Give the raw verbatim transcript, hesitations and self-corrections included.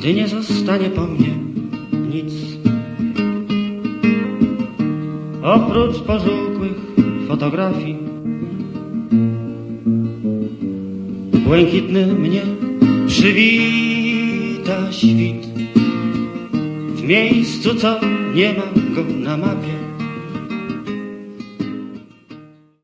gdy nie zostanie po mnie nic oprócz pożółkłych fotografii. Błękitny mnie przywita świt w miejscu, co nie ma go na mapie.